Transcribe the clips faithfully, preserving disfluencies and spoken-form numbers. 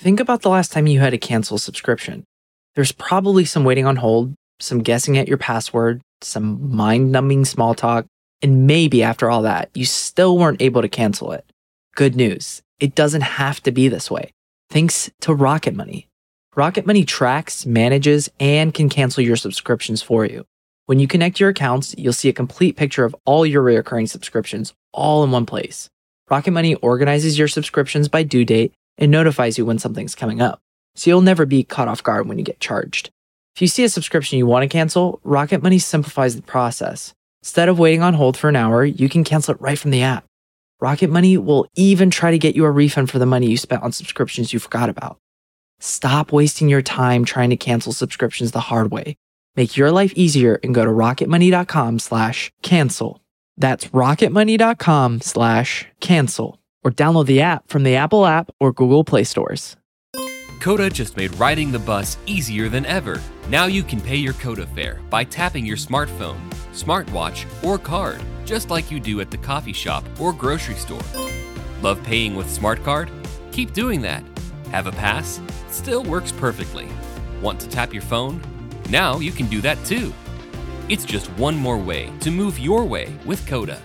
think about the last time you had to cancel a subscription. There's probably some waiting on hold, some guessing at your password, some mind-numbing small talk, and maybe after all that, you still weren't able to cancel it. Good news, it doesn't have to be this way. Thanks to Rocket Money. Rocket Money tracks, manages, and can cancel your subscriptions for you. When you connect your accounts, you'll see a complete picture of all your recurring subscriptions all in one place. Rocket Money organizes your subscriptions by due date and notifies you when something's coming up, so you'll never be caught off guard when you get charged. If you see a subscription you want to cancel, Rocket Money simplifies the process. Instead of waiting on hold for an hour, you can cancel it right from the app. Rocket Money will even try to get you a refund for the money you spent on subscriptions you forgot about. Stop wasting your time trying to cancel subscriptions the hard way. Make your life easier and go to rocketmoney.com slash cancel. That's rocketmoney.com slash cancel. Or download the app from the Apple app or Google Play stores. Coda just made riding the bus easier than ever. Now you can pay your Coda fare by tapping your smartphone, smartwatch, or card, just like you do at the coffee shop or grocery store. Love paying with Smart Card? Keep doing that. Have a pass? Still works perfectly. Want to tap your phone? Now you can do that too. It's just one more way to move your way with Coda.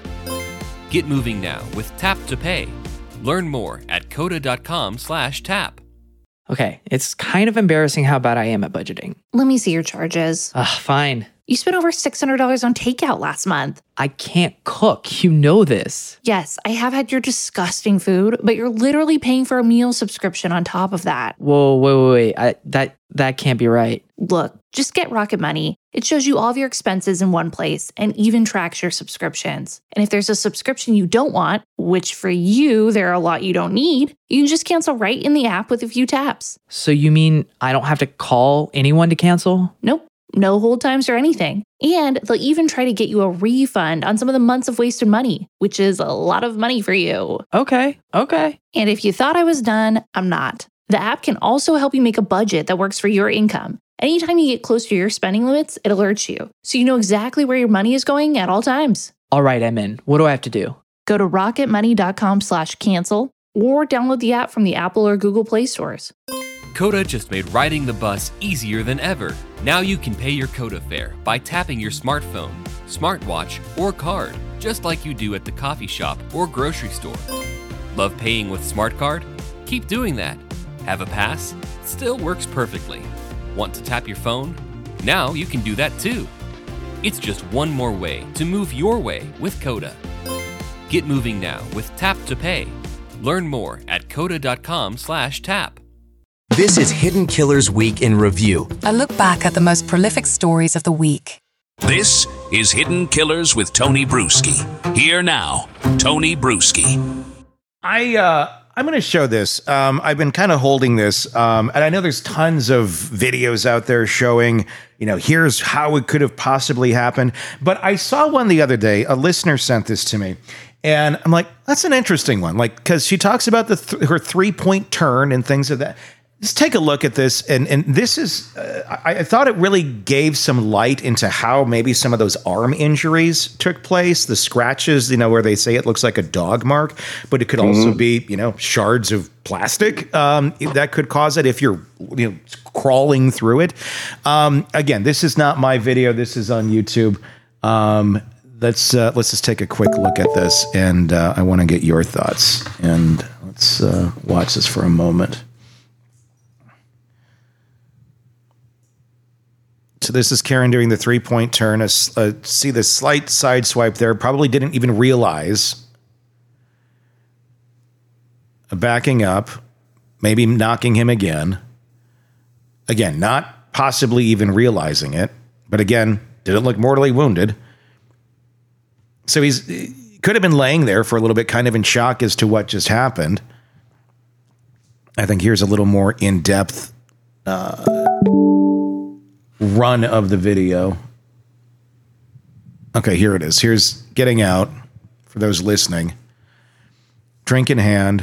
Get moving now with Tap to Pay. Learn more at coda.com slash tap. Okay, it's kind of embarrassing how bad I am at budgeting. Let me see your charges. Ugh, fine. You spent over six hundred dollars on takeout last month. I can't cook. You know this. Yes, I have had your disgusting food, but you're literally paying for a meal subscription on top of that. Whoa, wait, wait, wait. I, that, that can't be right. Look, just get Rocket Money. It shows you all of your expenses in one place and even tracks your subscriptions. And if there's a subscription you don't want, which for you, there are a lot you don't need, you can just cancel right in the app with a few taps. So you mean I don't have to call anyone to cancel? Nope. No hold times or anything. And they'll even try to get you a refund on some of the months of wasted money, which is a lot of money for you. Okay, okay. And if you thought I was done, I'm not. The app can also help you make a budget that works for your income. Anytime you get close to your spending limits, it alerts you, so you know exactly where your money is going at all times. All right, I'm in. What do I have to do? Go to rocketmoney.com slash cancel or download the app from the Apple or Google Play stores. Coda just made riding the bus easier than ever. Now you can pay your Coda fare by tapping your smartphone, smartwatch, or card, just like you do at the coffee shop or grocery store. Love paying with Smart Card? Keep doing that. Have a pass? Still works perfectly. Want to tap your phone? Now you can do that too. It's just one more way to move your way with Coda. Get moving now with Tap to Pay. Learn more at coda.com slash tap. This is Hidden Killers Week in Review. A look back at the most prolific stories of the week. This is Hidden Killers with Tony Bruschi. Here now, Tony Bruschi. I, uh, I'm going to show this. Um, I've been kind of holding this, um, and I know there's tons of videos out there showing, you know, here's how it could have possibly happened. But I saw one the other day. A listener sent this to me. And I'm like, that's an interesting one. Like, because she talks about the th- her three-point turn and things of that. Let's take a look at this. And, and this is, uh, I, I thought it really gave some light into how maybe some of those arm injuries took place. The scratches, you know, where they say it looks like a dog mark, but it could mm-hmm. also be, you know, shards of plastic um, that could cause it if you're, you know, crawling through it. Um, again, this is not my video. This is on YouTube. Um, let's, uh, let's just take a quick look at this. And uh, I want to get your thoughts. And let's uh, watch this for a moment. So this is Karen doing the three-point turn. A, a, see the slight side swipe there. Probably didn't even realize. Backing up. Maybe knocking him again. Again, not possibly even realizing it. But again, didn't look mortally wounded. So he's he could have been laying there for a little bit, kind of in shock as to what just happened. I think here's a little more in-depth uh run of the video. Okay, here it is. Here's getting out for those listening. Drink in hand.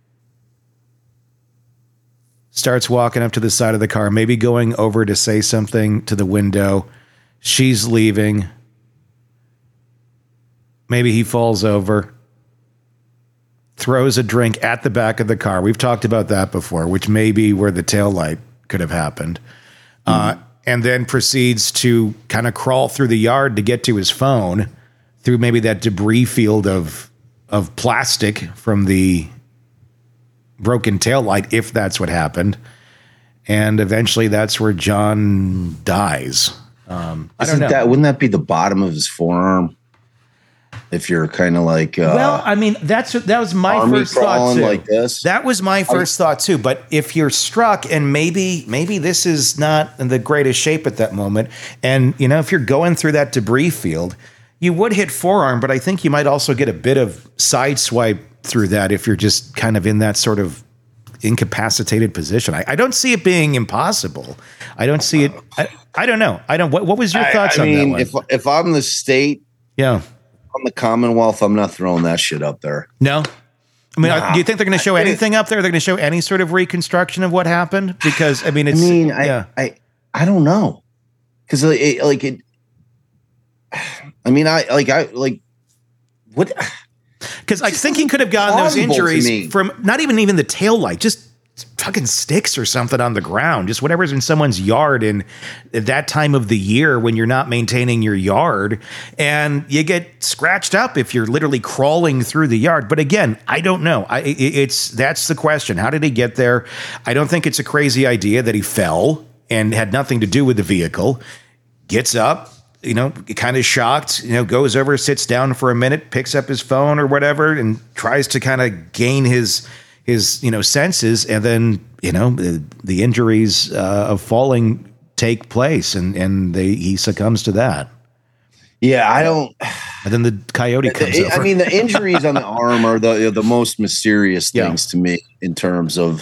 Starts walking up to the side of the car, maybe going over to say something to the window. She's leaving. Maybe he falls over. throws a drink at the back of the car. We've talked about that before, which may be where the taillight could have happened. Mm-hmm. Uh, and then proceeds to kind of crawl through the yard to get to his phone through maybe that debris field of of plastic from the broken taillight, if that's what happened. And eventually that's where John dies. Um, I don't know. That, wouldn't that be the bottom of his forearm? If you're kind of like, uh, well, I mean, that's that was my first thought too. Like this. That was my first I, thought too. But if you're struck, and maybe maybe this is not in the greatest shape at that moment, and you know, if you're going through that debris field, you would hit forearm, but I think you might also get a bit of side swipe through that if you're just kind of in that sort of incapacitated position. I, I don't see it being impossible. I don't see it. I, I don't know. I don't. What, what was your thoughts I, I on mean, that one? If if I'm the state, yeah. On the Commonwealth, I'm not throwing that shit up there. No? I mean, nah. do you think they're going to show anything up there? They're going to show any sort of reconstruction of what happened? Because, I mean, it's... I mean, yeah. I, I, I don't know. Because, it, like, it... I mean, I, like, I, like... What... Because I think he could have gotten those injuries from not even even the tail light, just fucking sticks or something on the ground, just whatever's in someone's yard in at that time of the year when you're not maintaining your yard, and you get scratched up if you're literally crawling through the yard. But again, I don't know. I, it, it's that's the question. How did he get there? I don't think it's a crazy idea that he fell and had nothing to do with the vehicle. Gets up, you know, kind of shocked, you know, goes over, sits down for a minute, picks up his phone or whatever, and tries to kind of gain his his, you know, senses, and then, you know, the, the injuries uh, of falling take place, and, and they, he succumbs to that. Yeah, I don't. And then the coyote comes I over. mean, the injuries on the arm are the the most mysterious things yeah. to me in terms of,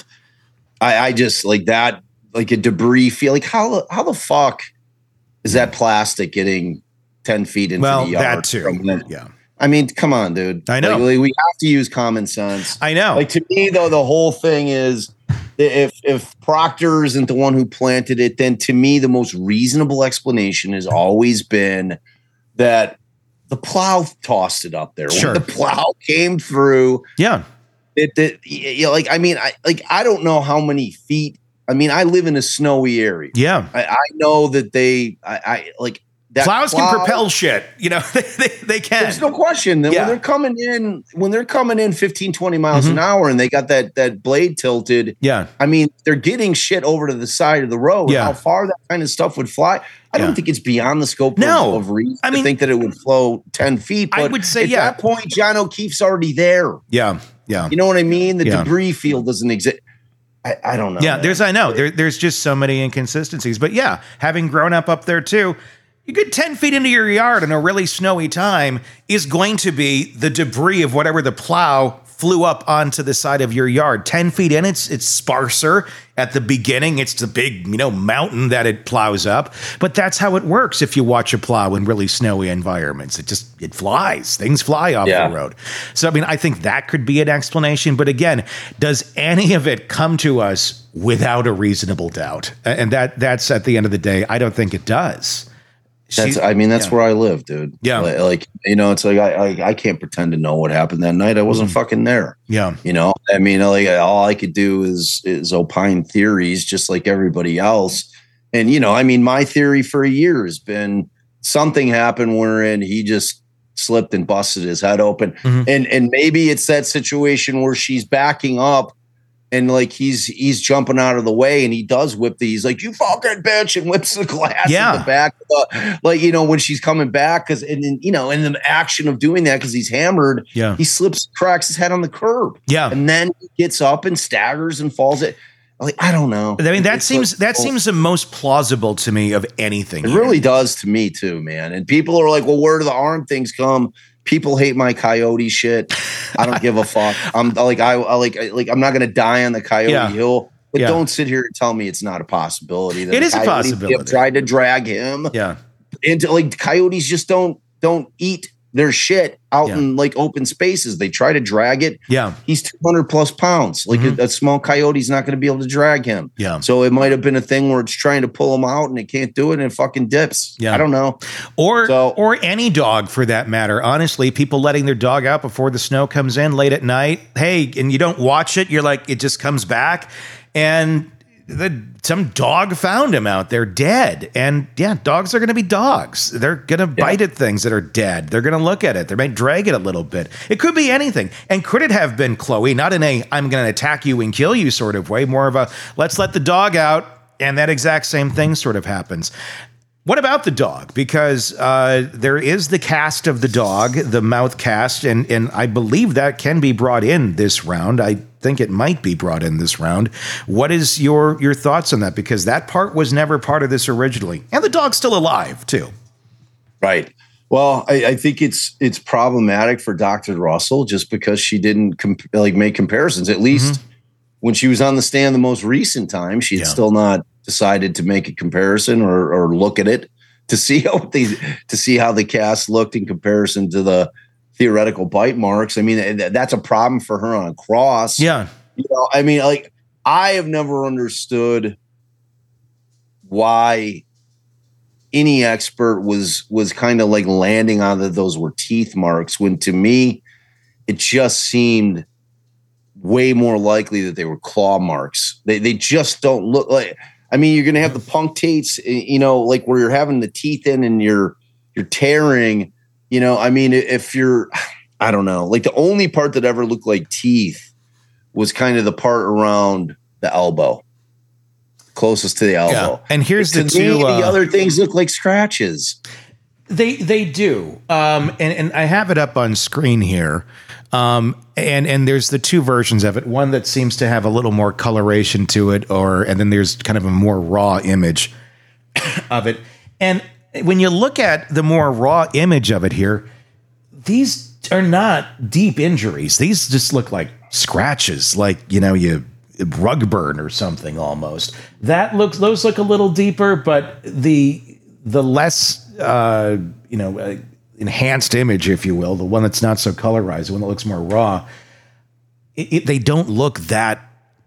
I, I just like that, like a debris feel. Like how how the fuck is that plastic getting ten feet into well, the yard? That too. From them? Yeah. I mean, come on, dude. I know. Like, we have to use common sense. I know. Like, to me, though, the whole thing is if if Proctor isn't the one who planted it, then to me, the most reasonable explanation has always been that the plow tossed it up there. Sure. When the plow came through. Yeah. It, it, you know, like, I mean, I like, I don't know how many feet. I mean, I live in a snowy area. Yeah. I, I know that they, I, I like, That Plows plow, can propel shit, you know, they, they, they can. There's no question that yeah. when they're coming in, when they're coming in fifteen, twenty miles mm-hmm. an hour and they got that that blade tilted. Yeah. I mean, they're getting shit over to the side of the road. Yeah. How far that kind of stuff would fly. I yeah. don't think it's beyond the scope no. of, of reason I mean, to think that it would flow ten feet. But I would say, at yeah. that point, John O'Keefe's already there. Yeah. Yeah. You know what I mean? The yeah. debris field doesn't exist. I, I don't know. Yeah. Man. There's, I know there, there's just so many inconsistencies, but yeah, having grown up up there too, you get ten feet into your yard in a really snowy time is going to be the debris of whatever the plow flew up onto the side of your yard. ten feet in, it's it's sparser. At the beginning, it's the big, you know, mountain that it plows up. But that's how it works if you watch a plow in really snowy environments. It just, it flies. Things fly off yeah. the road. So, I mean, I think that could be an explanation. But again, does any of it come to us without a reasonable doubt? And that that's at the end of the day, I don't think it does. That's, I mean, that's yeah. where I live, dude. Yeah. Like, like, you know, it's like, I, I, I can't pretend to know what happened that night. I wasn't mm. fucking there. Yeah. You know, I mean, like, all I could do is, is opine theories just like everybody else. And, you know, I mean, my theory for a year has been something happened wherein he just slipped and busted his head open. Mm-hmm. And, and maybe it's that situation where she's backing up. And like he's he's jumping out of the way, and he does whip the. He's like, "You fucking bitch!" and whips the glass yeah. in the back. Uh, like you know when she's coming back, because and then you know in the action of doing that, because he's hammered, yeah, he slips, cracks his head on the curb, yeah, and then he gets up and staggers and falls. It like I don't know. I mean that it's seems like, that oh, seems the most plausible to me of anything. It here. really does to me too, man. And people are like, "Well, where do the arm things come?" People hate my coyote shit. I don't give a fuck. I'm like I, I like I, like I'm not gonna die on the Coyote yeah. Hill, but yeah. don't sit here and tell me it's not a possibility. That it is a possibility. Tried to drag him yeah. into like coyotes just don't don't eat their shit out Yeah. in like open spaces. They try to drag it. Yeah. He's two hundred plus pounds. Like Mhm. a, a small coyote's not going to be able to drag him. Yeah. So it might have been a thing where it's trying to pull him out and it can't do it and it fucking dips. Yeah. I don't know. Or So- or any dog for that matter. Honestly, people letting their dog out before the snow comes in late at night. Hey, and you don't watch it. You're like, it just comes back, and the some dog found him out there dead. And yeah, dogs are going to be dogs. They're going to bite at things that are dead. They're going to look at it. They might drag it a little bit. It could be anything. And could it have been Chloe? Not in a I'm going to attack you and kill you sort of way. More of a let's let the dog out, and that exact same thing sort of happens. What about the dog? Because uh, there is the cast of the dog, the mouth cast, and and I believe that can be brought in this round. I think it might be brought in this round. What is your your thoughts on that? Because that part was never part of this originally, and the dog's still alive too. Right. Well, I, I think it's it's problematic for Doctor Russell just because she didn't comp- like make comparisons. At least Mm-hmm. when she was on the stand the most recent time, she had Yeah. still not decided to make a comparison or, or look at it to see how the to see how the cast looked in comparison to the theoretical bite marks. I mean, th- that's a problem for her on a cross. Yeah, You know, I mean, like I have never understood why any expert was was kind of like landing on that those were teeth marks when to me it just seemed way more likely that they were claw marks. They they just don't look like. I mean, you're gonna have the punctates, you know, like where you're having the teeth in and you're you're tearing. You know, I mean, if you're, I don't know, like the only part that ever looked like teeth was kind of the part around the elbow, closest to the elbow. yeah. And here's To the two. me, uh, the other things look like scratches. They they do, um, and and I have it up on screen here, um, and and there's the two versions of it. One that seems to have a little more coloration to it, or and then there's kind of a more raw image of it. And when you look at the more raw image of it here, these are not deep injuries. These just look like scratches, like you know you rug burn or something almost. That looks those look a little deeper, but the the less uh, you know, uh, enhanced image, if you will, the one that's not so colorized, the one that looks more raw, it, it, they don't look that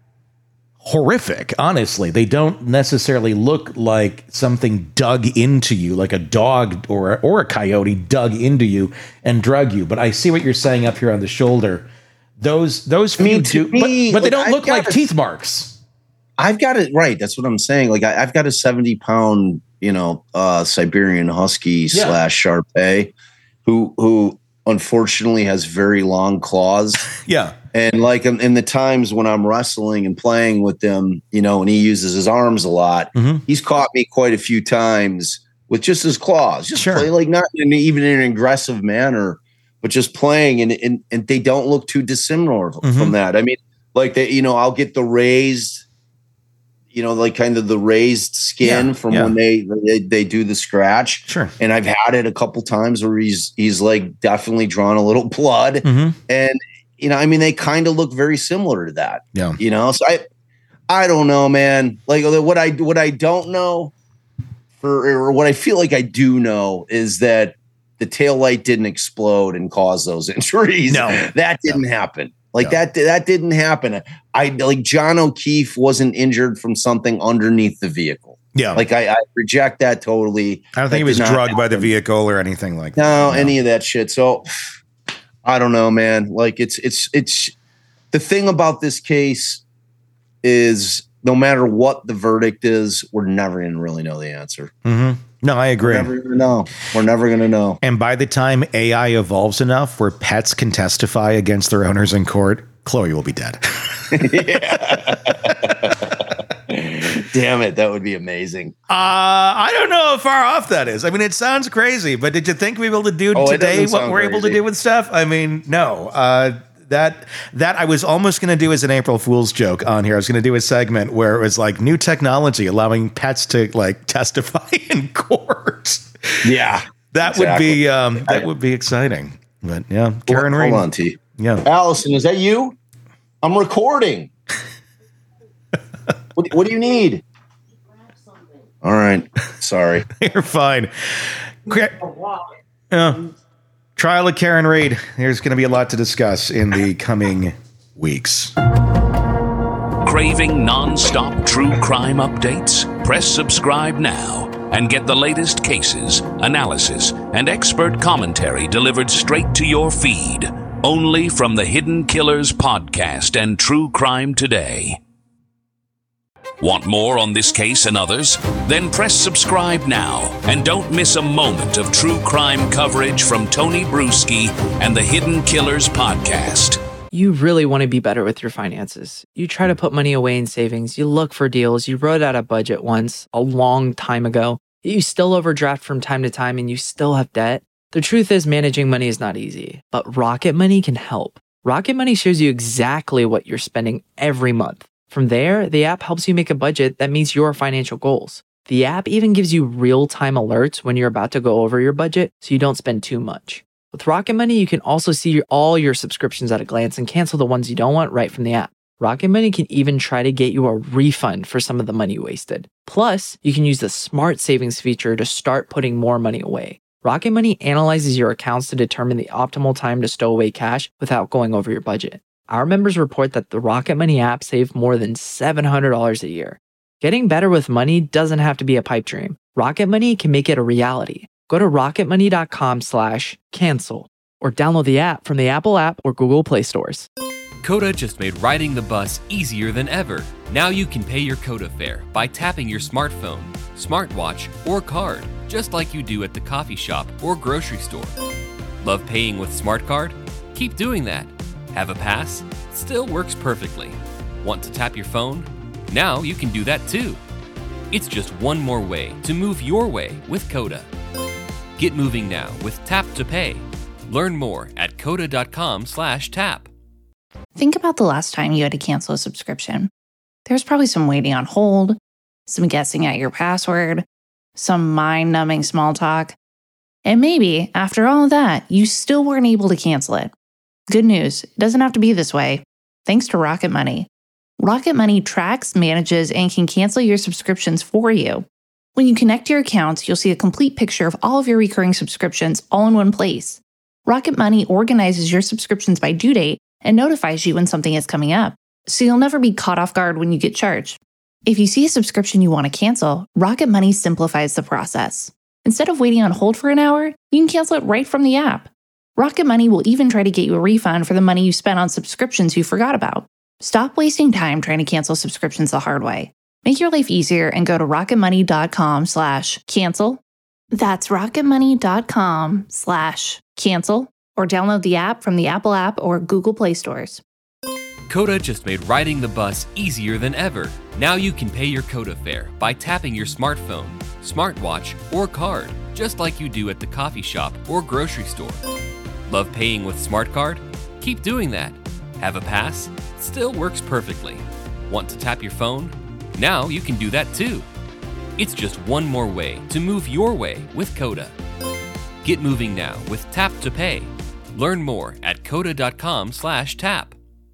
horrific. Honestly, they don't necessarily look like something dug into you, like a dog or or a coyote dug into you and drug you. But I see what you're saying up here on the shoulder. Those those few mean, do, to me, but, but they like, don't look I've like got a- teeth marks. I've got it right. That's what I'm saying. Like I, I've got a seventy pound, you know, uh, Siberian Husky Yeah. slash Shar Pei, who who unfortunately has very long claws. Yeah. And like in, in the times when I'm wrestling and playing with them, you know, and he uses his arms a lot, Mhm. he's caught me quite a few times with just his claws, just Sure. play like not in, even in an aggressive manner, but just playing, and and, and they don't look too dissimilar Mhm. from that. I mean, like they, you know, I'll get the raised, you know, like kind of the raised skin Yeah, from yeah. when they, they they do the scratch. Sure. And I've had it a couple times where he's he's like definitely drawn a little blood, Mhm. and you know, I mean, they kind of look very similar to that. Yeah. You know, so I I don't know, man. Like what I what I don't know for or what I feel like I do know is that the tail light didn't explode and cause those injuries. No. That didn't happen. Like No. that that didn't happen. I like John O'Keefe wasn't injured from something underneath the vehicle. Yeah. Like I, I reject that totally. I don't That think he was did not drugged by the happen. vehicle or anything like that. No, any of that shit. So I don't know, man. Like it's it's it's the thing about this case is no matter what the verdict is, we're never gonna really know the answer. Mhm. No, I agree. We're never gonna know. We're never gonna know. And by the time A I evolves enough where pets can testify against their owners in court, Chloe will be dead. Damn it, that would be amazing. Uh, I don't know how far off that is. I mean, it sounds crazy, but did you think we'd be able to do Oh, it today doesn't what sound we're able to crazy. do with stuff? I mean, no. Uh, that that I was almost going to do as an April Fool's joke on here. I was going to do a segment where it was like new technology allowing pets to like testify in court. Yeah. That would Exactly. be um, that would be exciting. But yeah, Karen Hold Reed. on, T. Yeah. Allison, is that you? I'm recording. what, what do you need? All right. Sorry. You're fine. Gra- Yeah. Trial of Karen Read. There's going to be a lot to discuss in the coming weeks. Craving non-stop true crime updates? Press subscribe now and get the latest cases, analysis, and expert commentary delivered straight to your feed. Only from the Hidden Killers podcast and True Crime Today. Want more on this case and others? Then press subscribe now and don't miss a moment of true crime coverage from Tony Bruschi and the Hidden Killers podcast. You really want to be better with your finances. You try to put money away in savings. You look for deals. You wrote out a budget once, a long time ago. You still overdraft from time to time and you still have debt. The truth is, managing money is not easy, but Rocket Money can help. Rocket Money shows you exactly what you're spending every month. From there, the app helps you make a budget that meets your financial goals. The app even gives you real-time alerts when you're about to go over your budget so you don't spend too much. With Rocket Money, you can also see your, all your subscriptions at a glance and cancel the ones you don't want right from the app. Rocket Money can even try to get you a refund for some of the money wasted. Plus, you can use the Smart Savings feature to start putting more money away. Rocket Money analyzes your accounts to determine the optimal time to stow away cash without going over your budget. Our members report that the Rocket Money app saved more than seven hundred dollars a year. Getting better with money doesn't have to be a pipe dream. Rocket Money can make it a reality. Go to rocketmoney.com slash cancel or download the app from the Apple app or Google Play stores. Coda just made riding the bus easier than ever. Now you can pay your Coda fare by tapping your smartphone, smartwatch, or card, just like you do at the coffee shop or grocery store. Love paying with Smart Card? Keep doing that. Have a pass? Still works perfectly. Want to tap your phone? Now you can do that too. It's just one more way to move your way with Coda. Get moving now with Tap to Pay. Learn more at coda.com slash tap. Think about the last time you had to cancel a subscription. There's probably some waiting on hold, some guessing at your password, some mind-numbing small talk. And maybe, after all of that, you still weren't able to cancel it. Good news, it doesn't have to be this way. Thanks to Rocket Money. Rocket Money tracks, manages, and can cancel your subscriptions for you. When you connect your accounts, you'll see a complete picture of all of your recurring subscriptions all in one place. Rocket Money organizes your subscriptions by due date and notifies you when something is coming up, so you'll never be caught off guard when you get charged. If you see a subscription you want to cancel, Rocket Money simplifies the process. Instead of waiting on hold for an hour, you can cancel it right from the app. Rocket Money will even try to get you a refund for the money you spent on subscriptions you forgot about. Stop wasting time trying to cancel subscriptions the hard way. Make your life easier and go to rocketmoney.com slash cancel. That's rocketmoney.com slash cancel or download the app from the Apple app or Google Play stores. Coda just made riding the bus easier than ever. Now you can pay your Coda fare by tapping your smartphone, smartwatch, or card, just like you do at the coffee shop or grocery store. Love paying with Smart Card? Keep doing that. Have a pass? Still works perfectly. Want to tap your phone? Now you can do that too. It's just one more way to move your way with Coda. Get moving now with Tap to Pay. Learn more at coda.com slash tap.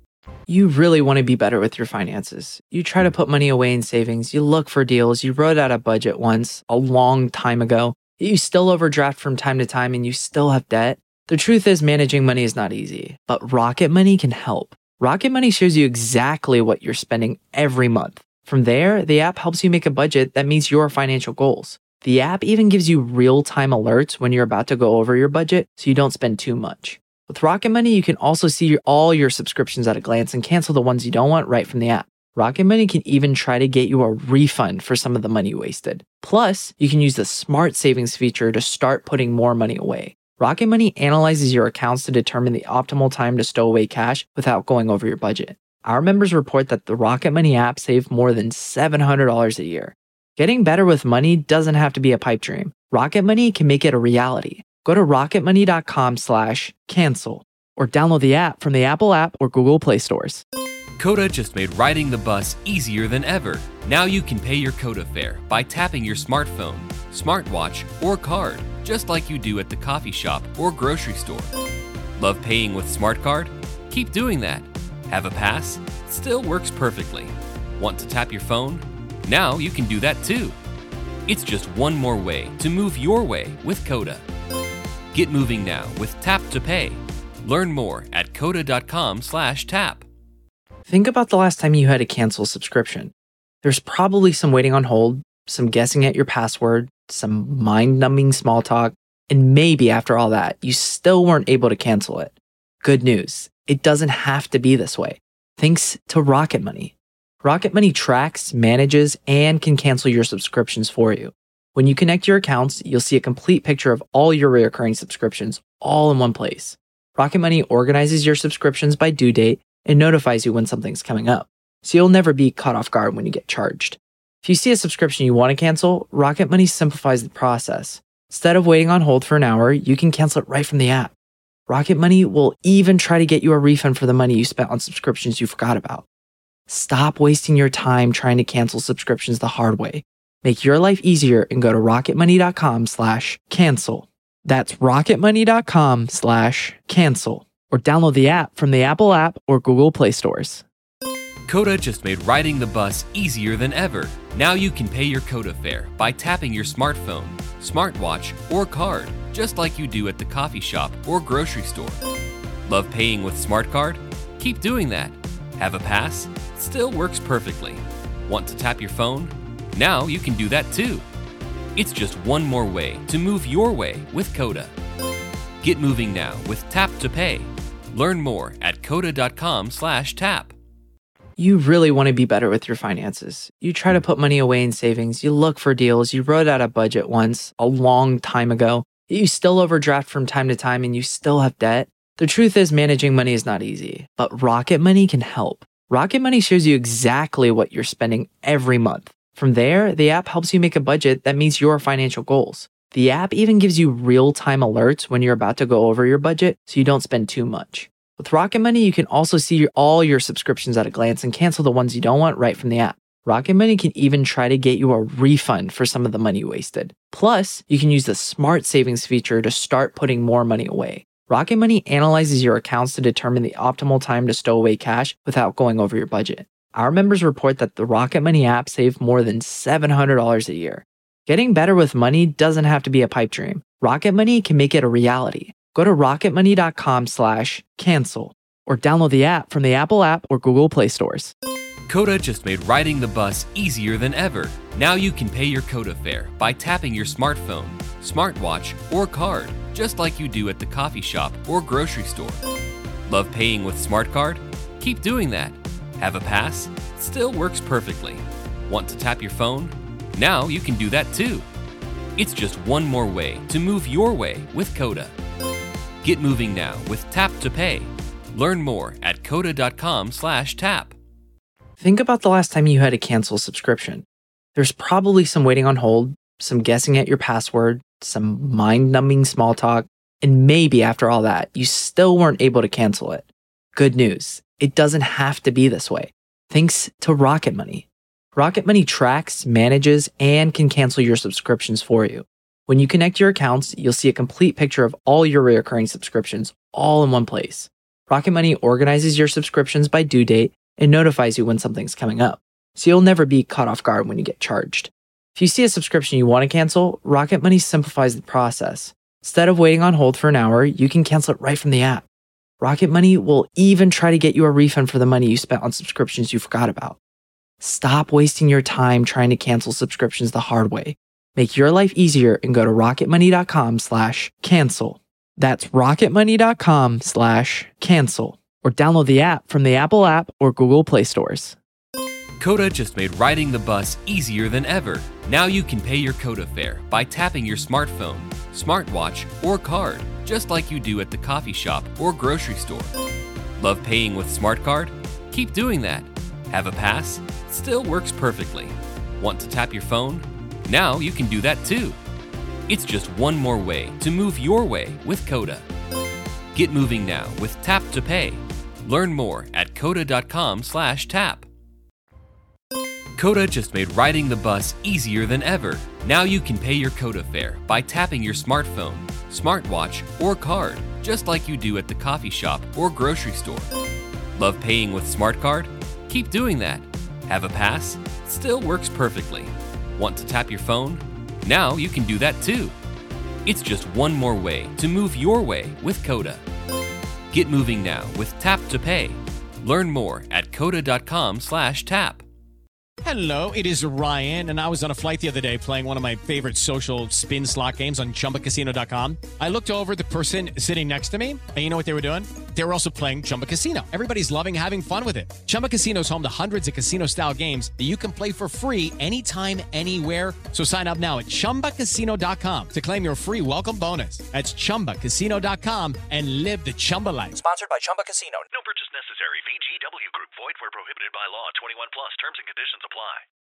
You really want to be better with your finances. You try to put money away in savings. You look for deals. You wrote out a budget once, a long time ago. You still overdraft from time to time and you still have debt. The truth is, managing money is not easy, but Rocket Money can help. Rocket Money shows you exactly what you're spending every month. From there, the app helps you make a budget that meets your financial goals. The app even gives you real-time alerts when you're about to go over your budget so you don't spend too much. With Rocket Money, you can also see your, all your subscriptions at a glance and cancel the ones you don't want right from the app. Rocket Money can even try to get you a refund for some of the money wasted. Plus, you can use the Smart Savings feature to start putting more money away. Rocket Money analyzes your accounts to determine the optimal time to stow away cash without going over your budget. Our members report that the Rocket Money app saved more than seven hundred dollars a year. Getting better with money doesn't have to be a pipe dream. Rocket Money can make it a reality. Go to rocketmoney.com slash cancel or download the app from the Apple app or Google Play stores. Coda just made riding the bus easier than ever. Now you can pay your Coda fare by tapping your smartphone, smartwatch, or card, just like you do at the coffee shop or grocery store. Love paying with Smart Card? Keep doing that. Have a pass? Still works perfectly. Want to tap your phone? Now you can do that too. It's just one more way to move your way with Coda. Get moving now with Tap to Pay. Learn more at coda.com slash tap. Think about the last time you had to cancel a subscription. There's probably some waiting on hold, some guessing at your password, some mind-numbing small talk, and maybe after all that, you still weren't able to cancel it. Good news, it doesn't have to be this way. Thanks to Rocket Money. Rocket Money tracks, manages, and can cancel your subscriptions for you. When you connect your accounts, you'll see a complete picture of all your recurring subscriptions all in one place. Rocket Money organizes your subscriptions by due date and notifies you when something's coming up, so you'll never be caught off guard when you get charged. If you see a subscription you want to cancel, Rocket Money simplifies the process. Instead of waiting on hold for an hour, you can cancel it right from the app. Rocket Money will even try to get you a refund for the money you spent on subscriptions you forgot about. Stop wasting your time trying to cancel subscriptions the hard way. Make your life easier and go to rocketmoney.com slash cancel. That's rocketmoney.com slash cancel. Or download the app from the Apple app or Google Play stores. Coda just made riding the bus easier than ever. Now you can pay your Coda fare by tapping your smartphone, smartwatch, or card, just like you do at the coffee shop or grocery store. Love paying with Smart Card? Keep doing that. Have a pass? Still works perfectly. Want to tap your phone? Now you can do that too. It's just one more way to move your way with Coda. Get moving now with Tap to Pay. Learn more at coda.com slash tap. You really want to be better with your finances. You try to put money away in savings, you look for deals, you wrote out a budget once, a long time ago, you still overdraft from time to time and you still have debt. The truth is managing money is not easy, but Rocket Money can help. Rocket Money shows you exactly what you're spending every month. From there, the app helps you make a budget that meets your financial goals. The app even gives you real-time alerts when you're about to go over your budget so you don't spend too much. With Rocket Money, you can also see your, all your subscriptions at a glance and cancel the ones you don't want right from the app. Rocket Money can even try to get you a refund for some of the money wasted. Plus, you can use the Smart Savings feature to start putting more money away. Rocket Money analyzes your accounts to determine the optimal time to stow away cash without going over your budget. Our members report that the Rocket Money app saved more than seven hundred dollars a year. Getting better with money doesn't have to be a pipe dream. Rocket Money can make it a reality. Go to rocketmoney.com slash cancel or download the app from the Apple app or Google Play stores. Coda just made riding the bus easier than ever. Now you can pay your Coda fare by tapping your smartphone, smartwatch, or card, just like you do at the coffee shop or grocery store. Love paying with Smart Card? Keep doing that. Have a pass? Still works perfectly. Want to tap your phone? Now you can do that too. It's just one more way to move your way with Coda. Get moving now with Tap to Pay. Learn more at coda.com slash tap. Think about the last time you had to cancel a subscription. There's probably some waiting on hold, some guessing at your password, some mind-numbing small talk, and maybe after all that, you still weren't able to cancel it. Good news, it doesn't have to be this way. Thanks to Rocket Money. Rocket Money tracks, manages, and can cancel your subscriptions for you. When you connect your accounts, you'll see a complete picture of all your recurring subscriptions all in one place. Rocket Money organizes your subscriptions by due date and notifies you when something's coming up, so you'll never be caught off guard when you get charged. If you see a subscription you want to cancel, Rocket Money simplifies the process. Instead of waiting on hold for an hour, you can cancel it right from the app. Rocket Money will even try to get you a refund for the money you spent on subscriptions you forgot about. Stop wasting your time trying to cancel subscriptions the hard way. Make your life easier and go to rocketmoney.com slash cancel. That's rocketmoney.com slash cancel. Or download the app from the Apple app or Google Play stores. Coda just made riding the bus easier than ever. Now you can pay your Coda fare by tapping your smartphone, smartwatch, or card, just like you do at the coffee shop or grocery store. Love paying with Smart Card? Keep doing that. Have a pass? Still works perfectly. Want to tap your phone? Now you can do that too. It's just one more way to move your way with Coda. Get moving now with Tap to Pay. Learn more at coda.com slash tap. Coda just made riding the bus easier than ever. Now you can pay your Coda fare by tapping your smartphone, smartwatch, or card, just like you do at the coffee shop or grocery store. Love paying with Smart Card? Keep doing that. Have a pass? Still works perfectly. Want to tap your phone? Now you can do that too. It's just one more way to move your way with Coda. Get moving now with Tap to Pay. Learn more at coda.com slash tap. Hello, it is Ryan, and I was on a flight the other day playing one of my favorite social spin slot games on chumba casino dot com. I looked over at the person sitting next to me, and you know what they were doing? They were also playing Chumba Casino. Everybody's loving having fun with it. Chumba Casino is home to hundreds of casino-style games that you can play for free anytime, anywhere. So sign up now at chumba casino dot com to claim your free welcome bonus. That's chumba casino dot com and live the Chumba life. Sponsored by Chumba Casino. No purchase necessary. V G W Group. Void where prohibited by law. twenty-one plus. Terms and conditions apply.